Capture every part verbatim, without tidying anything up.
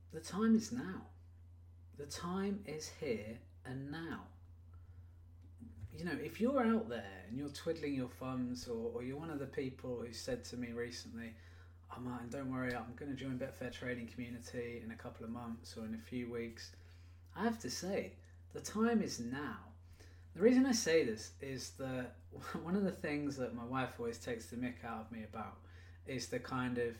The time is now. The time is here and now. You know, if you're out there and you're twiddling your thumbs, or, or you're one of the people who said to me recently, "Oh, Martin, don't worry, I'm going to join Betfair Trading Community in a couple of months or in a few weeks," I have to say, the time is now. The reason I say this is that one of the things that my wife always takes the mick out of me about is the kind of,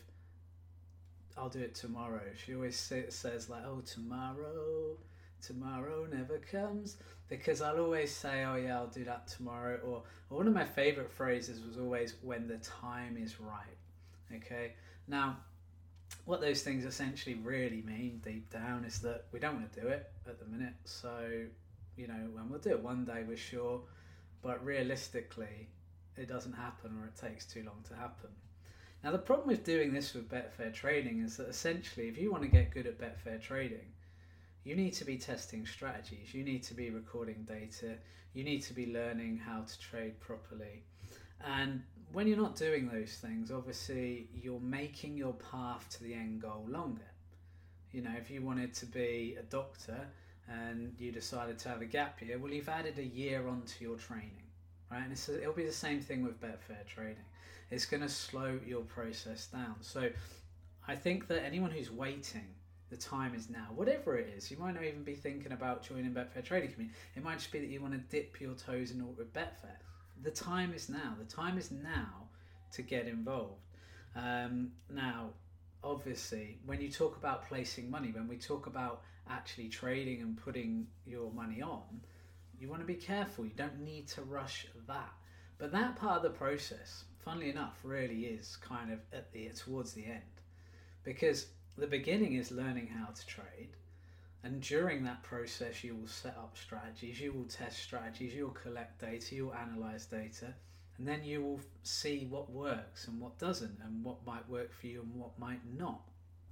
"I'll do it tomorrow." She always say, says like, "Oh, tomorrow, tomorrow never comes," because I'll always say, "Oh yeah, I'll do that tomorrow," or, or one of my favourite phrases was always, "when the time is right." Okay, now what those things essentially really mean deep down is that we don't want to do it at the minute. So, you know, when we'll do it one day, we're sure, but realistically, it doesn't happen, or it takes too long to happen. Now, the problem with doing this with Betfair Trading is that essentially, if you want to get good at Betfair Trading, you need to be testing strategies, you need to be recording data, you need to be learning how to trade properly. And when you're not doing those things, obviously you're making your path to the end goal longer. You know, if you wanted to be a doctor and you decided to have a gap year, well, you've added a year onto your training, right? And it's, it'll be the same thing with Betfair Trading. It's going to slow your process down. So I think that anyone who's waiting, the time is now. Whatever it is, you might not even be thinking about joining Betfair Trading Community. It might just be that you want to dip your toes in it with Betfair. The time is now. The time is now to get involved. Um, now, obviously, when you talk about placing money, when we talk about actually trading and putting your money on, you want to be careful. You don't need to rush that. But that part of the process, funnily enough, really is kind of at the towards the end, because the beginning is learning how to trade, and during that process you will set up strategies, you will test strategies, you'll collect data, you'll analyze data, and then you will see what works and what doesn't, and what might work for you and what might not.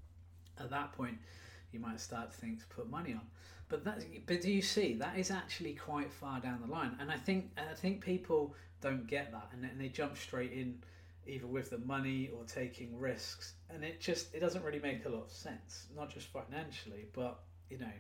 At that point you might start to think to put money on. But that, but do you see, that is actually quite far down the line, and I think I think people don't get that, and, and they jump straight in either with the money or taking risks, and it just it doesn't really make a lot of sense, not just financially, but you know,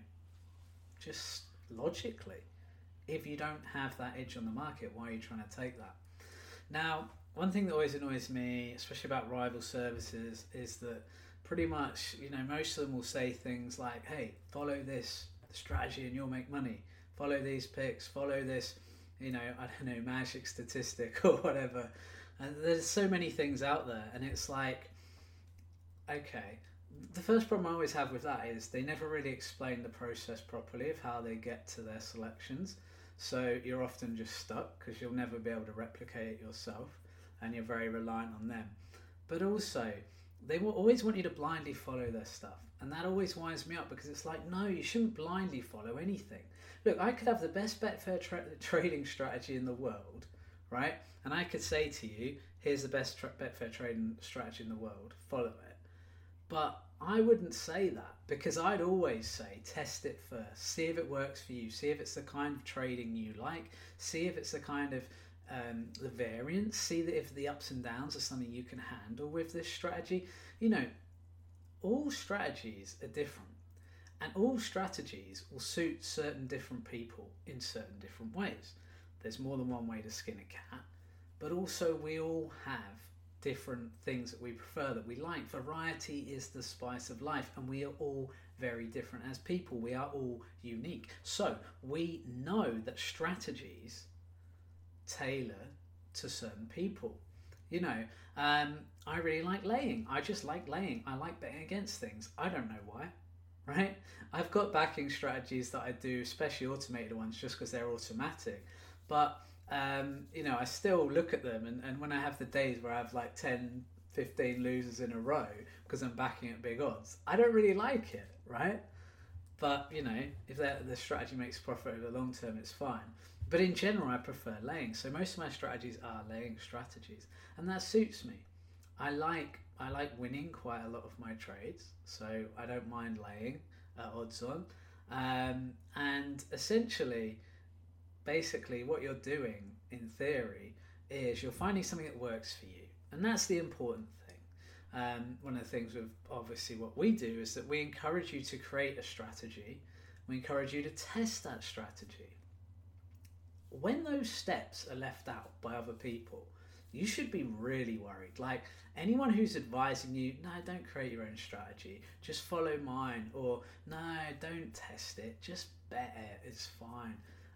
just logically. If you don't have that edge on the market, why are you trying to take that? Now, one thing that always annoys me, especially about rival services, is that pretty much, you know, most of them will say things like, "Hey, follow this strategy and you'll make money. Follow these picks, follow this, you know, I don't know, magic statistic or whatever." And there's so many things out there, and it's like, okay, the first problem I always have with that is they never really explain the process properly of how they get to their selections. So you're often just stuck because you'll never be able to replicate it yourself, and you're very reliant on them. But also, they will always want you to blindly follow their stuff, and that always winds me up, because it's like, no, you shouldn't blindly follow anything. Look, I could have the best Betfair tra- trading strategy in the world, right? And I could say to you, here's the best tra- Betfair trading strategy in the world, follow it. But I wouldn't say that, because I'd always say test it first, see if it works for you, see if it's the kind of trading you like, see if it's the kind of um, the variance, see that if the ups and downs are something you can handle with this strategy. You know, all strategies are different, and all strategies will suit certain different people in certain different ways. There's more than one way to skin a cat, but also we all have different things that we prefer, that we like. Variety is the spice of life, and we are all very different as people. We are all unique. So we know that strategies tailor to certain people. You know, um, I really like laying. I just like laying. I like betting against things. I don't know why, right? I've got backing strategies that I do, especially automated ones, just because they're automatic. But Um, you know, I still look at them, and, and when I have the days where I have like ten, fifteen losers in a row because I'm backing at big odds, I don't really like it, right? But, you know, if the strategy makes profit over the long term, it's fine. But in general, I prefer laying. So most of my strategies are laying strategies, and that suits me. I like I like winning quite a lot of my trades, so I don't mind laying uh, odds on. Um, and essentially, basically what you're doing in theory is you're finding something that works for you, and that's the important thing. Um, one of the things with obviously what we do is that we encourage you to create a strategy. We encourage you to test that strategy. When those steps are left out by other people, you should be really worried. Like anyone who's advising you, no, don't create your own strategy, just follow mine, or no, don't test it, just bet it, it's fine.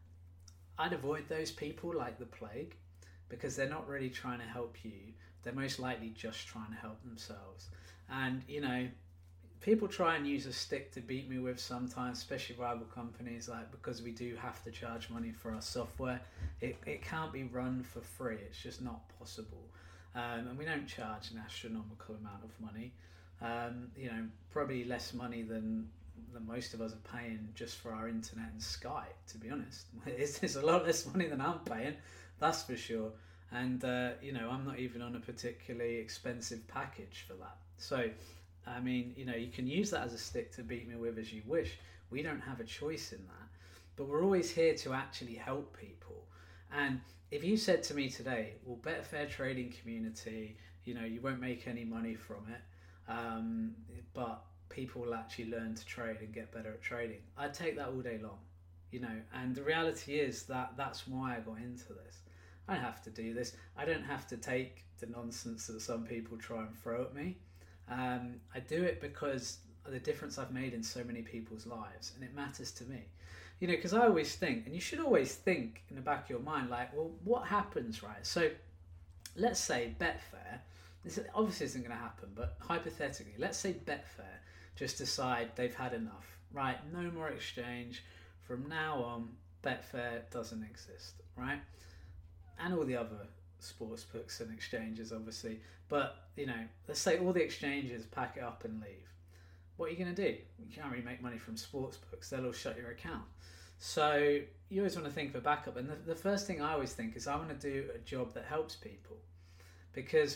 I'd avoid those people like the plague, because they're not really trying to help you. They're most likely just trying to help themselves. And, you know, people try and use a stick to beat me with sometimes, especially rival companies, like because we do have to charge money for our software. It, it can't be run for free. It's just not possible. Um, and we don't charge an astronomical amount of money. Um, you know, probably less money than, than most of us are paying just for our internet and Skype, to be honest. It's, it's a lot less money than I'm paying, that's for sure. And, uh, you know, I'm not even on a particularly expensive package for that. So, I mean, you know, you can use that as a stick to beat me with as you wish. We don't have a choice in that. But we're always here to actually help people. And if you said to me today, well, Betfair trading community, you know, you won't make any money from it, um, but people will actually learn to trade and get better at trading, I'd take that all day long, you know. And the reality is that that's why I got into this. I don't have to do this. I don't have to take the nonsense that some people try and throw at me. Um, I do it because of the difference I've made in so many people's lives, and it matters to me. You know, because I always think, and you should always think in the back of your mind, like, well, what happens, right? So let's say Betfair, this obviously isn't going to happen, but hypothetically, let's say Betfair just decide they've had enough, right? No more exchange. From now on, Betfair doesn't exist, right? And all the other sports books and exchanges, obviously. But, you know, let's say all the exchanges pack it up and leave. What are you going to do? You can't really make money from sports books. They'll all shut your account. So you always want to think of a backup. And the, the first thing I always think is I want to do a job that helps people. Because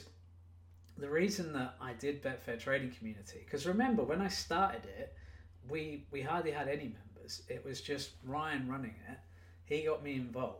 the reason that I did Betfair Trading Community, because remember, when I started it, we, we hardly had any members. It was just Ryan running it. He got me involved.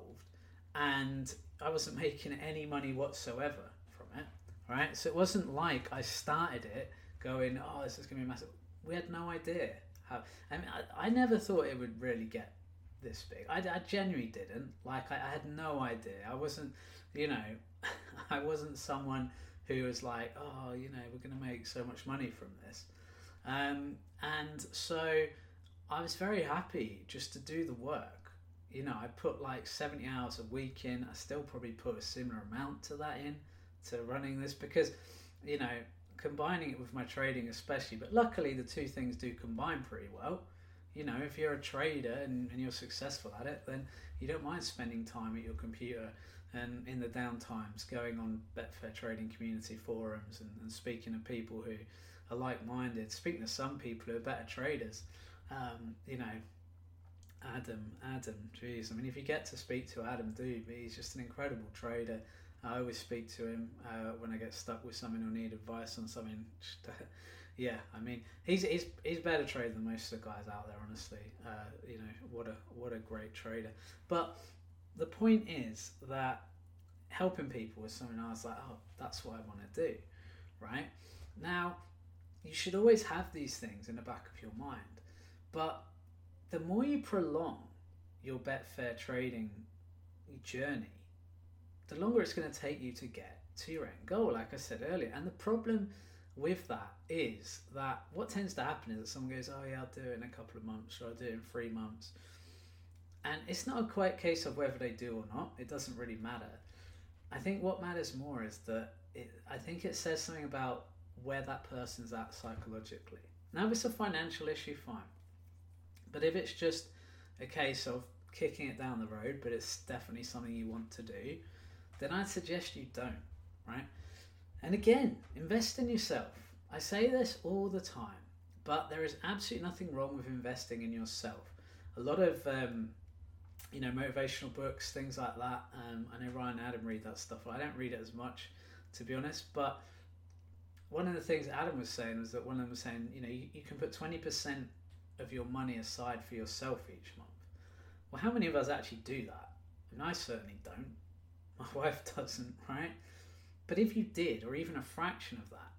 And I wasn't making any money whatsoever from it, right? So it wasn't like I started it going, oh, this is going to be massive. We had no idea how. I mean, I, I never thought it would really get this big. I, I genuinely didn't. Like, I, I had no idea. I wasn't, you know, I wasn't someone who was like, oh, you know, we're going to make so much money from this. Um, and so I was very happy just to do the work. You know, I put like seventy hours a week in. I still probably put a similar amount to that in to running this because, you know, combining it with my trading especially, but luckily the two things do combine pretty well. You know, if you're a trader and, and you're successful at it, then you don't mind spending time at your computer and in the downtimes going on Betfair Trading Community forums and, and speaking to people who are like-minded, speaking to some people who are better traders. Um, you know, Adam, Adam, geez, I mean, if you get to speak to Adam Doob, he's just an incredible trader. I always speak to him uh, when I get stuck with something or need advice on something. Just, uh, yeah, I mean, he's he's he's a better trader than most of the guys out there, honestly. Uh, you know, what a what a great trader. But the point is that helping people is something I was like, oh, that's what I want to do, right? Now, you should always have these things in the back of your mind, but the more you prolong your Betfair trading journey, the longer it's going to take you to get to your end goal, like I said earlier. And the problem with that is that what tends to happen is that someone goes, oh yeah, I'll do it in a couple of months, or I'll do it in three months. And it's not a quite case of whether they do or not. It doesn't really matter. I think what matters more is that it, I think it says something about where that person's at psychologically. Now, if it's a financial issue, fine. But if it's just a case of kicking it down the road, but it's definitely something you want to do, then I'd suggest you don't, right? And again, invest in yourself. I say this all the time, but there is absolutely nothing wrong with investing in yourself. A lot of, um, you know, motivational books, things like that. Um, I know Ryan and Adam read that stuff. I don't read it as much, to be honest, but one of the things Adam was saying was that one of them was saying, you know, you, you can put twenty percent of your money aside for yourself each month. Well, how many of us actually do that? I mean, I certainly don't. My wife doesn't, right? But if you did, or even a fraction of that,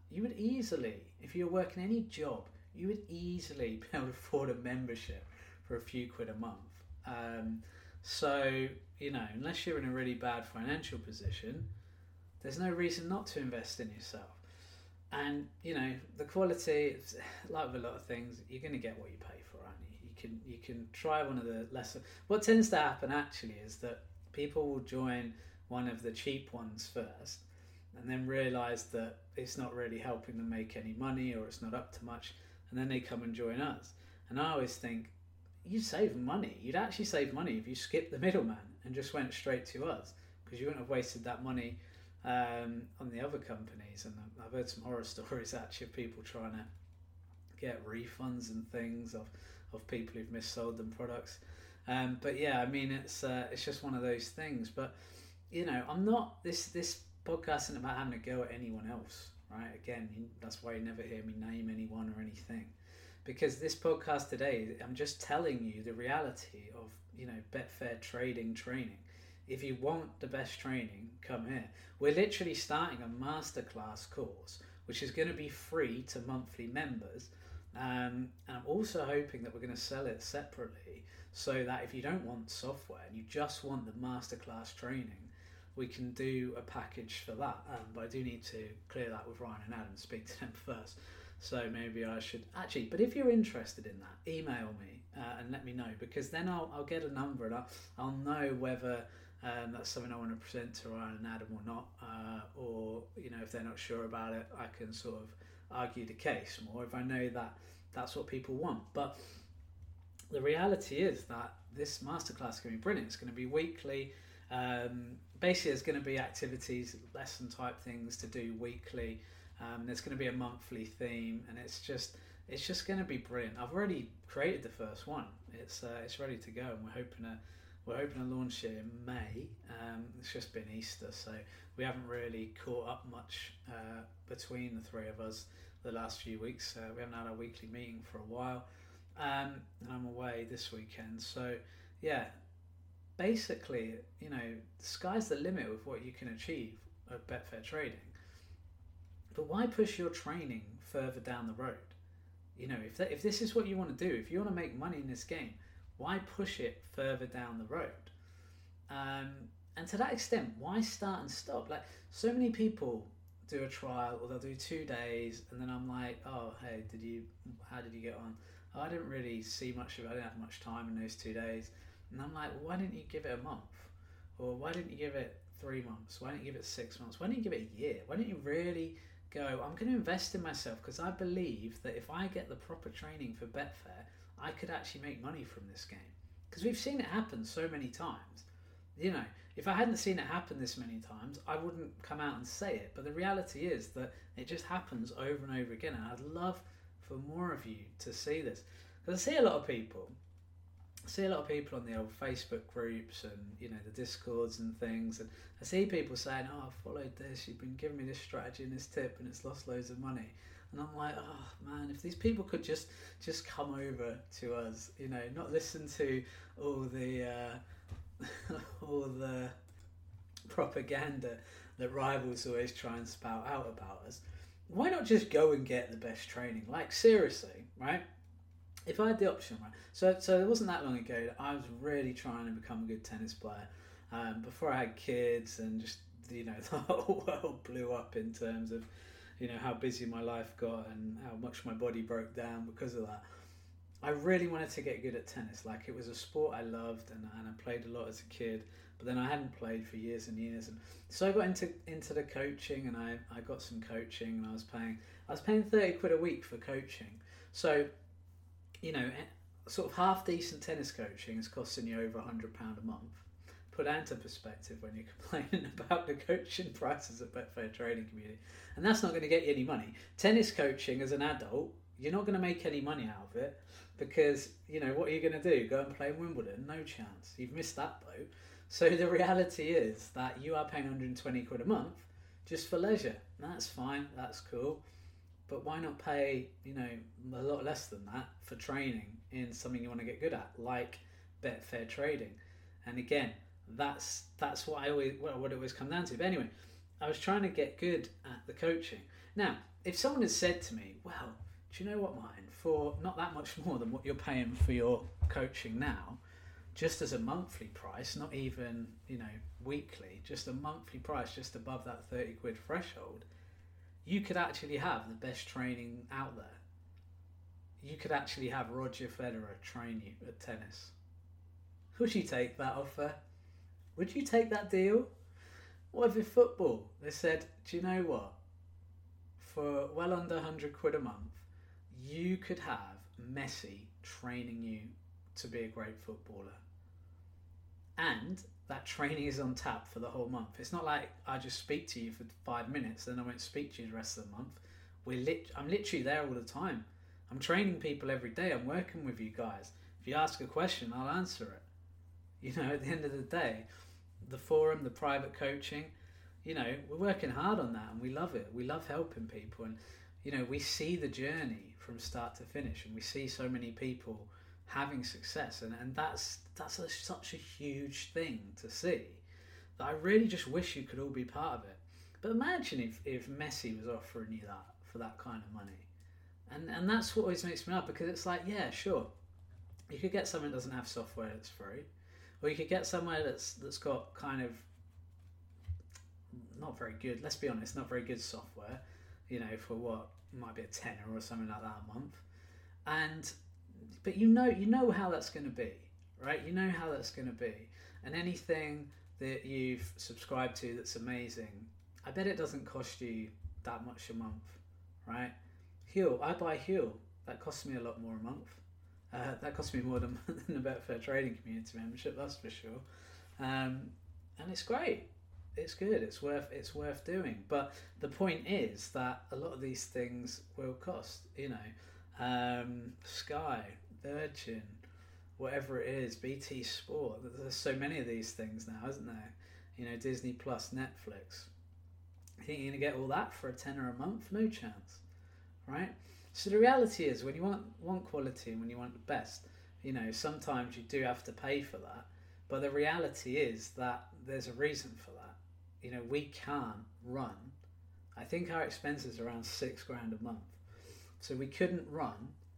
you would easily, if you're working any job, you would easily be able to afford a membership for a few quid a month. Um, so, you know, unless you're in a really bad financial position, there's no reason not to invest in yourself. And, you know, the quality, like with a lot of things, you're going to get what you pay for, aren't you? You can, you can try one of the lesser... What tends to happen, actually, is that people will join one of the cheap ones first and then realise that it's not really helping them make any money, or it's not up to much, and then they come and join us. And I always think, you save money. You'd actually save money if you skipped the middleman and just went straight to us, because you wouldn't have wasted that money um, on the other companies. And I've heard some horror stories actually of people trying to get refunds and things of, of people who've missold them products. Um, but yeah, I mean, it's uh, it's just one of those things. But, you know, I'm not, this, this podcast isn't about having a go at anyone else, right? Again, that's why you never hear me name anyone or anything. Because this podcast today, I'm just telling you the reality of, you know, Betfair trading training. If you want the best training, come here. We're literally starting a masterclass course, which is going to be free to monthly members. Um, and I'm also hoping that we're going to sell it separately, so that if you don't want software and you just want the masterclass training, we can do a package for that. Um, but I do need to clear that with Ryan and Adam, speak to them first. So maybe I should actually, but if you're interested in that, email me uh, and let me know, because then I'll, I'll get a number and I'll, I'll know whether um, that's something I want to present to Ryan and Adam or not, uh, or, you know, if they're not sure about it, I can sort of argue the case more if I know that that's what people want. But the reality is that this masterclass is going to be brilliant. It's going to be weekly. Um, basically, there's going to be activities, lesson type things to do weekly. Um, there's going to be a monthly theme, and it's just it's just going to be brilliant. I've already created the first one. It's uh, it's ready to go, and we're hoping to we're hoping to launch it in May. Um, it's just been Easter, so we haven't really caught up much uh, between the three of us the last few weeks. Uh, we haven't had our weekly meeting for a while, um, and I'm away this weekend. So yeah, basically, you know, the sky's the limit with what you can achieve at Betfair Trading. But why push your training further down the road? You know, if that, if this is what you want to do, if you want to make money in this game, why push it further down the road? Um, and to that extent, why start and stop? Like, so many people do a trial, or they'll do two days, and then I'm like, oh, hey, did you? How did you get on? Oh, I didn't really see much of it. I didn't have much time in those two days. And I'm like, well, why didn't you give it a month? Or why didn't you give it three months? Why didn't you give it six months? Why didn't you give it a year? Why didn't you really go, I'm going to invest in myself, because I believe that if I get the proper training for Betfair, I could actually make money from this game. Because we've seen it happen so many times. You know, if I hadn't seen it happen this many times, I wouldn't come out and say it. But the reality is that it just happens over and over again. And I'd love for more of you to see this. Because I see a lot of people, I see a lot of people on the old Facebook groups and, you know, the Discords and things, and I see people saying, oh, I've followed this, you've been giving me this strategy and this tip, and it's lost loads of money. And I'm like, oh man, if these people could just just come over to us, you know, not listen to all the uh, all the propaganda that rivals always try and spout out about us. Why not just go and get the best training? Like, seriously, right? If I had the option, right? So, so it wasn't that long ago that I was really trying to become a good tennis player. Um, before I had kids, and just, you know, the whole world blew up in terms of, you know, how busy my life got and how much my body broke down because of that. I really wanted to get good at tennis. Like, it was a sport I loved, and, and I played a lot as a kid. But then I hadn't played for years and years, and so I got into into the coaching, and I, I got some coaching, and I was paying I was paying thirty quid a week for coaching. So, you know, sort of half decent tennis coaching is costing you over a hundred pound a month. Put that into perspective when you're complaining about the coaching prices at Betfair Trading Community, and that's not going to get you any money. Tennis coaching as an adult, you're not going to make any money out of it, because, you know, what are you going to do? Go and play in Wimbledon? No chance. You've missed that boat. So the reality is that you are paying one hundred twenty quid a month just for leisure. And that's fine, that's cool. But why not pay, you know, a lot less than that for training in something you want to get good at, like Betfair Trading? And again, that's that's what I always what it always come down to. But anyway, I was trying to get good at the coaching. Now, if someone had said to me, well, do you know what, Martin, for not that much more than what you're paying for your coaching now, just as a monthly price, not even, you know, weekly, just a monthly price just above that thirty quid threshold, you could actually have the best training out there. You could actually have Roger Federer train you at tennis. Would you take that offer? Would you take that deal? What if in football they said, do you know what? For well under one hundred quid a month, you could have Messi training you to be a great footballer. And that training is on tap for the whole month. It's not like I just speak to you for five minutes, then I won't speak to you the rest of the month. We're lit- I'm literally there all the time. I'm training people every day. I'm working with you guys. If you ask a question, I'll answer it. You know, at the end of the day, the forum, the private coaching, you know, we're working hard on that and we love it. We love helping people. And, you know, we see the journey from start to finish and we see so many people having success. And, and that's that's a, such a huge thing to see that I really just wish you could all be part of it. But imagine if, if Messi was offering you that for that kind of money. And and that's what always makes me laugh, because it's like, yeah, sure, you could get someone that doesn't have software that's free, or you could get somewhere that's that's got kind of not very good, let's be honest, not very good software, you know, for what might be a tenner or something like that a month. And but you know you know how that's going to be, right? You know how that's going to be. And anything that you've subscribed to that's amazing, I bet it doesn't cost you that much a month, right? Huel, I buy Huel. That costs me a lot more a month. Uh, that costs me more than, than the Betfair Trading Community membership, that's for sure. Um, and it's great. It's good. It's worth it's worth doing. But the point is that a lot of these things will cost. You know, um, Sky, Virgin, whatever it is, B T Sport. There's so many of these things now, isn't there? You know, Disney Plus, Netflix. You think you're gonna get all that for a tenner a month? No chance. Right? So the reality is, when you want want quality and when you want the best, you know, sometimes you do have to pay for that. But the reality is that there's a reason for that. You know, we can't run. I think our expenses are around six grand a month. So we couldn't run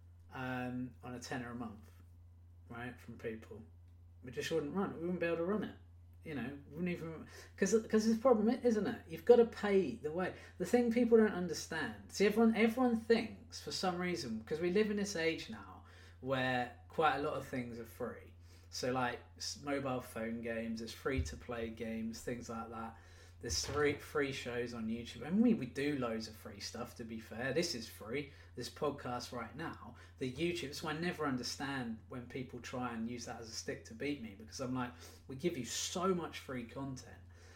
um, on a tenner a month, right, from people. We just wouldn't run. We wouldn't be able to run it. You know, wouldn't even, because because the problem, isn't it? You've got to pay the way. The thing people don't understand. See, everyone everyone thinks for some reason, because we live in this age now where quite a lot of things are free. So like mobile phone games, there's free to play games, things like that. There's free free shows on YouTube. I mean, we do loads of free stuff, to be fair. This is free. This podcast right now, the YouTube. So I never understand when people try and use that as a stick to beat me, because I'm like, we give you so much free content.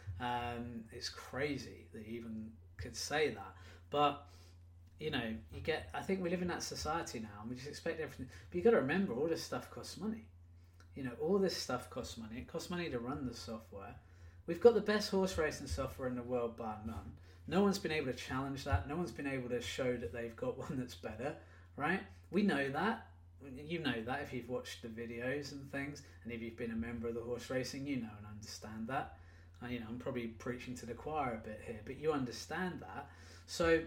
Um, it's crazy that you even could say that. But, you know, you get, I think we live in that society now and we just expect everything. But you've got to remember, all this stuff costs money. You know, all this stuff costs money. It costs money to run the software. We've got the best horse racing software in the world, bar none. No one's been able to challenge that. No one's been able to show that they've got one that's better, right? We know that. You know that if you've watched the videos and things, and if you've been a member of the horse racing, you know and understand that. Uh, you know, I'm probably preaching to the choir a bit here, but you understand that. So,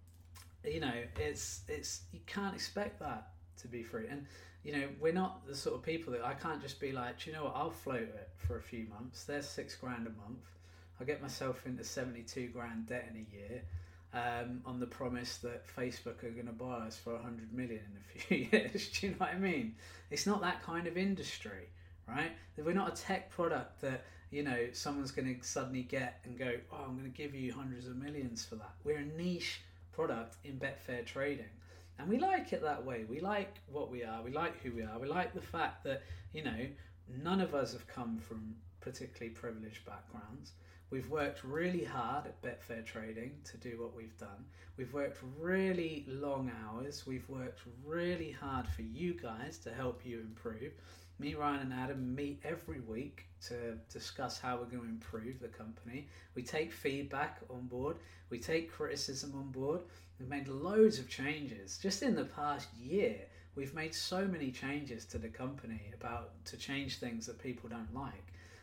you know, it's it's you can't expect that to be free. And you know, we're not the sort of people that I can't just be like, do you know what, I'll float it for a few months. There's six grand a month. I'll get myself into seventy-two grand debt in a year um, on the promise that Facebook are going to buy us for one hundred million in a few years. Do you know what I mean? It's not that kind of industry, right? We're not a tech product that, you know, someone's going to suddenly get and go, oh, I'm going to give you hundreds of millions for that. We're a niche product in Betfair Trading. And we like it that way. We like what we are. We like who we are. We like the fact that, you know, none of us have come from particularly privileged backgrounds. We've worked really hard at Betfair Trading to do what we've done. We've worked really long hours. We've worked really hard for you guys to help you improve. Me, Ryan and Adam meet every week to discuss how we're going to improve the company. We take feedback on board. We take criticism on board. We've made loads of changes. Just in the past year, we've made so many changes to the company about to change things that people don't like.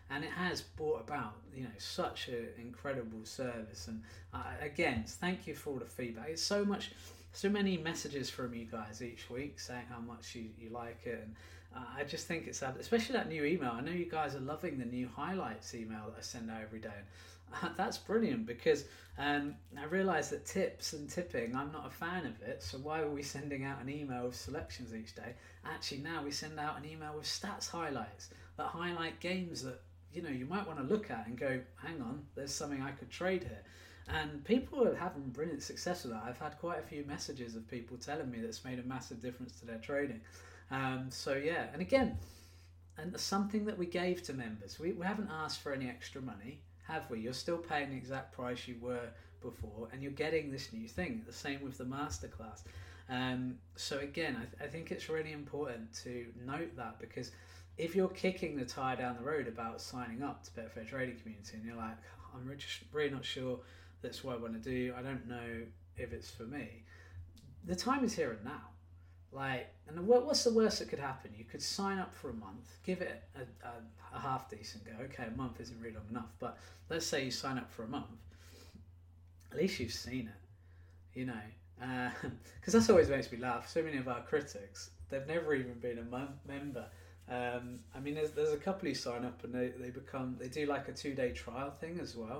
and it has brought about, you know, such an incredible service. And uh, again, thank you for all the feedback. It's so much, so many messages from you guys each week saying how much you, you like it, and uh, I just think it's, especially that new email. I know you guys are loving the new highlights email that I send out every day. Uh, that's brilliant, because um, I realise that tips and tipping, I'm not a fan of it, so why were we sending out an email with selections each day? Actually, now we send out an email with stats highlights that highlight games that, you know, you might want to look at and go, hang on, there's something I could trade here. And people are having brilliant success with that. I've had quite a few messages of people telling me that's made a massive difference to their trading. Um, so yeah, and again, and something that we gave to members. We, we haven't asked for any extra money, have we? You're still paying the exact price you were before, and you're getting this new thing. The same with the masterclass. Um, so again, I, th- I think it's really important to note that, because if you're kicking the tire down the road about signing up to Betfair Trading Community and you're like, I'm really, really not sure that's what I want to do, I don't know if it's for me, the time is here and now. Like, and what's the worst that could happen? You could sign up for a month, give it a, a, a half decent go. Okay, a month isn't really long enough, but let's say you sign up for a month. At least you've seen it, you know, because uh, that's always makes me laugh. So many of our critics, they've never even been a month member. Um, I mean, there's there's a couple who sign up and they, they become they do like a two day trial thing as well,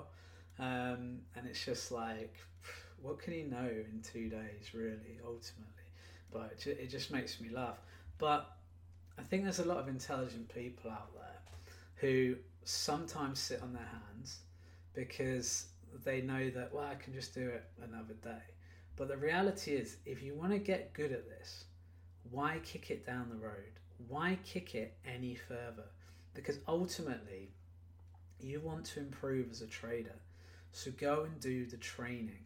um, and it's just like, what can he know in two days, really, ultimately? But it just makes me laugh. But I think there's a lot of intelligent people out there who sometimes sit on their hands because they know that, well, I can just do it another day. But the reality is, if you want to get good at this, why kick it down the road? Why kick it any further? Because ultimately, you want to improve as a trader. So go and do the training.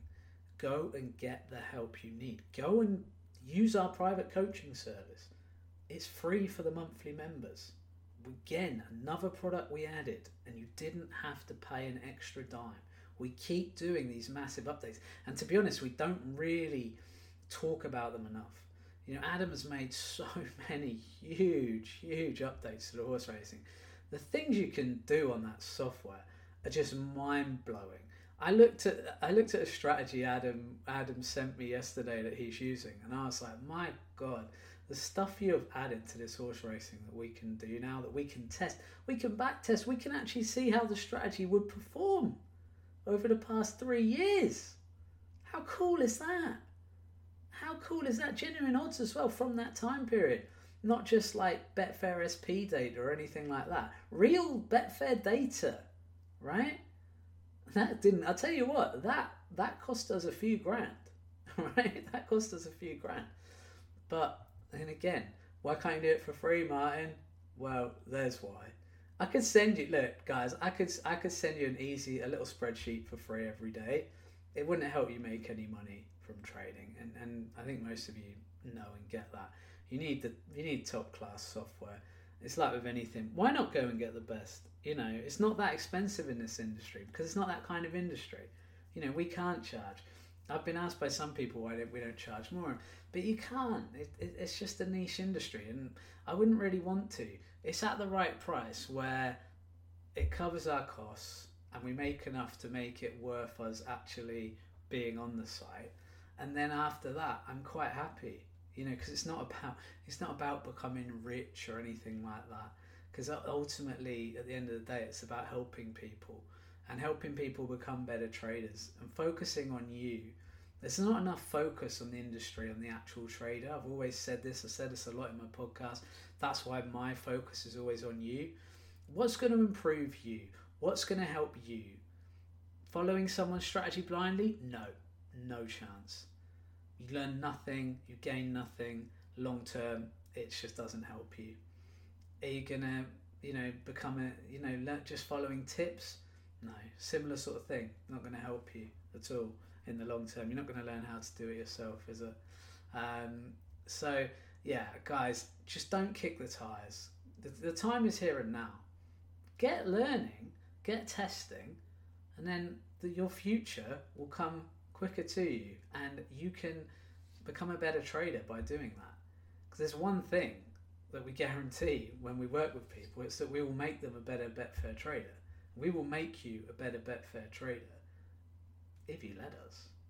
Go and get the help you need. Go and use our private coaching service. It's free for the monthly members. Again, another product we added, and you didn't have to pay an extra dime. We keep doing these massive updates, and to be honest, we don't really talk about them enough. You know, Adam has made so many huge, huge updates to the horse racing. The things you can do on that software are just mind-blowing. I looked at I looked at a strategy Adam Adam sent me yesterday that he's using, and I was like, my God, the stuff you have added to this horse racing that we can do now, that we can test, we can back test, we can actually see how the strategy would perform over the past three years. How cool is that? How cool is that? Genuine odds as well from that time period. Not just like Betfair S P data or anything like that. Real Betfair data, right? That didn't, I'll tell you what, that that cost us a few grand, right? That cost us a few grand. But then again, why can't you do it for free, Martin? Well, there's why. I could send you, look, guys, I could I could send you an easy, a little spreadsheet for free every day. It wouldn't help you make any money from trading, and, and I think most of you know and get that. You need the you need top class software. It's like with anything. Why not go and get the best? You know, it's not that expensive in this industry because it's not that kind of industry. You know, we can't charge. I've been asked by some people why we don't charge more, but you can't. It, it, it's just a niche industry, and I wouldn't really want to. It's at the right price where it covers our costs and we make enough to make it worth us actually being on the site. And then after that, I'm quite happy, you know, because it's not about it's not about becoming rich or anything like that. Because ultimately, at the end of the day, it's about helping people and helping people become better traders and focusing on you. There's not enough focus on the industry, on the actual trader. I've always said this. I said this a lot in my podcast. That's why my focus is always on you. What's going to improve you? What's going to help you? Following someone's strategy blindly? No, no chance. You learn nothing. You gain nothing. Long term, it just doesn't help you. Are you gonna, you know, become a, you know, just following tips? No, similar sort of thing. Not going to help you at all in the long term. You're not going to learn how to do it yourself, is it? Um, so yeah, guys, just don't kick the tires. The, the time is here and now. Get learning, get testing, and then the, your future will come quicker to you, and you can become a better trader by doing that. Because there's one thing that we guarantee when we work with people. It's that we will make them a better Betfair trader. We will make you a better Betfair trader if you let us.